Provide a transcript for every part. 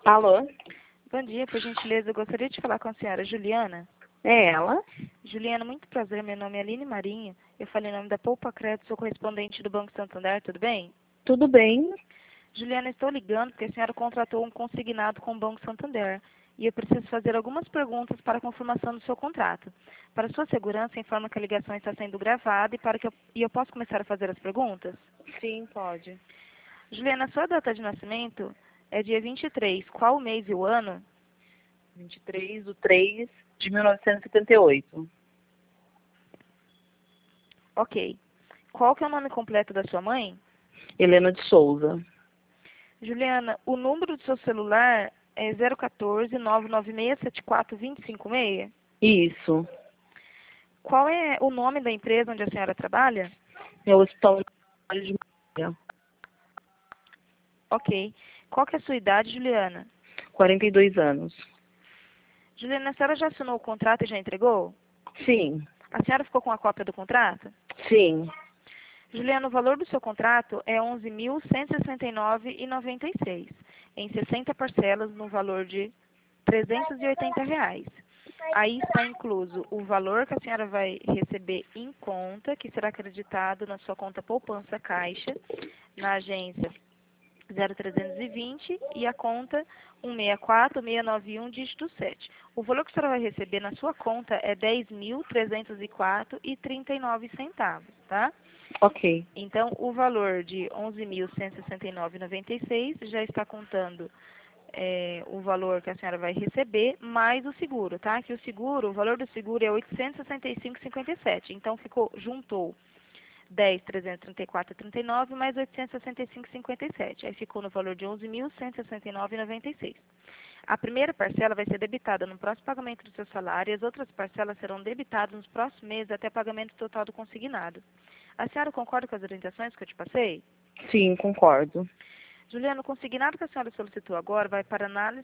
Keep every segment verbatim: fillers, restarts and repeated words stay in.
Alô? Bom dia, por gentileza, eu gostaria de falar com a senhora Juliana. É ela? Juliana, muito prazer, meu nome é Aline Marinho. Eu falei em nome da Poupa Crédito, sou correspondente do Banco Santander, tudo bem? Tudo bem? Juliana, estou ligando porque a senhora contratou um consignado com o Banco Santander e eu preciso fazer algumas perguntas para a confirmação do seu contrato. Para sua segurança, informa que a ligação está sendo gravada e, para que eu, e eu posso começar a fazer as perguntas? Sim, pode. Juliana, sua data de nascimento é dia vinte e três. Qual o mês e o ano? vinte e três de três de mil novecentos e setenta e oito. Ok. Qual que é o nome completo da sua mãe? Helena de Souza. Juliana, o número do seu celular é zero um quatro, nove nove seis, sete quatro dois cinco seis? Isso. Qual é o nome da empresa onde a senhora trabalha? É o Hospital de Maria. Ok. Qual que é a sua idade, Juliana? quarenta e dois anos. Juliana, a senhora já assinou o contrato e já entregou? Sim. A senhora ficou com a cópia do contrato? Sim. Juliana, o valor do seu contrato é onze mil cento e sessenta e nove reais e noventa e seis centavos, em sessenta parcelas no valor de trezentos e oitenta reais. Aí está incluso o valor que a senhora vai receber em conta, que será acreditado na sua conta poupança caixa, na agência zero trezentos e vinte e a conta um seis quatro seis nove um dígito sete. O valor que a senhora vai receber na sua conta é dez mil trezentos e quatro reais e trinta e nove centavos, tá? Ok. Então, o valor de onze mil cento e sessenta e nove reais e noventa e seis centavos já está contando é, o valor que a senhora vai receber, mais o seguro, tá? Que o seguro, o valor do seguro é oitocentos e sessenta e cinco reais e cinquenta e sete centavos. Então, ficou, juntou dez mil trezentos e trinta e quatro reais e trinta e nove centavos mais oitocentos e sessenta e cinco reais e cinquenta e sete centavos. Aí ficou no valor de onze mil cento e sessenta e nove reais e noventa e seis centavos. A primeira parcela vai ser debitada no próximo pagamento do seu salário e as outras parcelas serão debitadas nos próximos meses até pagamento total do consignado. A senhora concorda com as orientações que eu te passei? Sim, concordo. Juliana, o consignado que a senhora solicitou agora vai para análise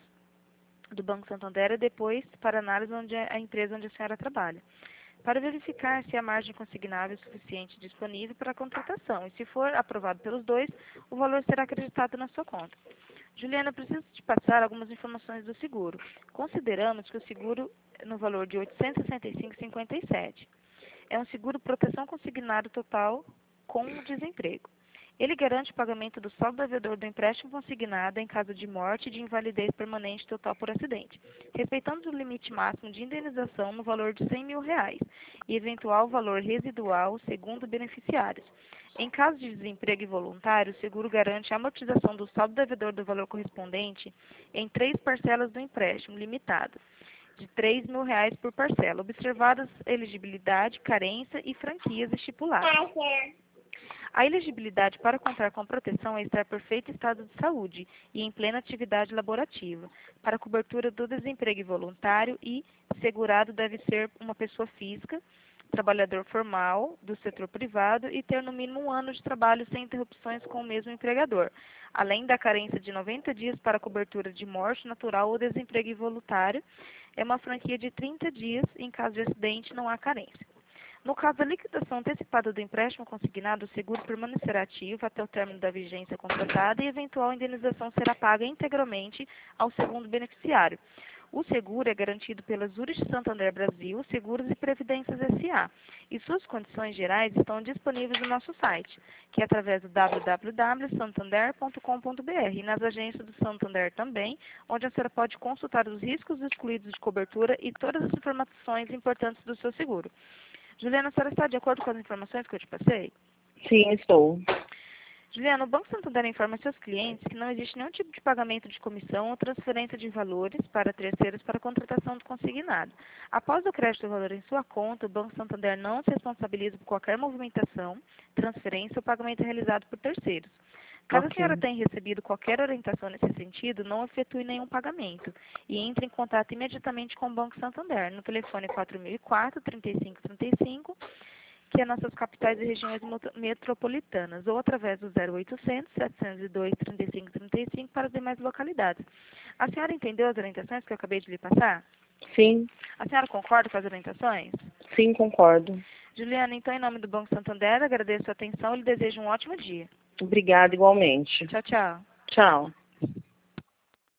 do Banco Santander e depois para análise onde é a empresa onde a senhora trabalha, para verificar se a margem consignável é suficiente disponível para a contratação. E se for aprovado pelos dois, o valor será acreditado na sua conta. Juliana, preciso te passar algumas informações do seguro. Consideramos que o seguro no valor de oitocentos e sessenta e cinco reais e cinquenta e sete centavos é um seguro proteção consignado total com o desemprego. Ele garante o pagamento do saldo devedor do empréstimo consignado em caso de morte e de invalidez permanente total por acidente, respeitando o limite máximo de indenização no valor de cem mil reais e eventual valor residual segundo beneficiários. Em caso de desemprego involuntário, o seguro garante a amortização do saldo devedor do valor correspondente em três parcelas do empréstimo limitado, de três mil reais por parcela, observadas elegibilidade, carência e franquias estipuladas. A elegibilidade para contar com proteção é estar em perfeito estado de saúde e em plena atividade laborativa. Para cobertura do desemprego involuntário e segurado deve ser uma pessoa física, trabalhador formal do setor privado e ter no mínimo um ano de trabalho sem interrupções com o mesmo empregador, além da carência de noventa dias para cobertura de morte natural ou desemprego involuntário. É uma franquia de trinta dias, em caso de acidente não há carência. No caso da liquidação antecipada do empréstimo consignado, o seguro permanecerá ativo até o término da vigência contratada e eventual indenização será paga integralmente ao segundo beneficiário. O seguro é garantido pela Zurich Santander Brasil, Seguros e Previdências S A e suas condições gerais estão disponíveis no nosso site, que é através do w w w ponto santander ponto com ponto b r e nas agências do Santander também, onde a senhora pode consultar os riscos excluídos de cobertura e todas as informações importantes do seu seguro. Juliana, a senhora está de acordo com as informações que eu te passei? Sim, estou. Juliana, o Banco Santander informa seus clientes que não existe nenhum tipo de pagamento de comissão ou transferência de valores para terceiros para a contratação do consignado. Após o crédito do valor em sua conta, o Banco Santander não se responsabiliza por qualquer movimentação, transferência ou pagamento realizado por terceiros. Caso a Ok. senhora tenha recebido qualquer orientação nesse sentido, não efetue nenhum pagamento e entre em contato imediatamente com o Banco Santander no telefone quatro mil e quatro, trinta e cinco trinta e cinco, que é nossas capitais e regiões metropolitanas, ou através do zero oitocentos, setecentos e dois, trinta e cinco trinta e cinco para as demais localidades. A senhora entendeu as orientações que eu acabei de lhe passar? Sim. A senhora concorda com as orientações? Sim, concordo. Juliana, então, em nome do Banco Santander, agradeço a atenção e lhe desejo um ótimo dia. Obrigada igualmente. Tchau, tchau. Tchau.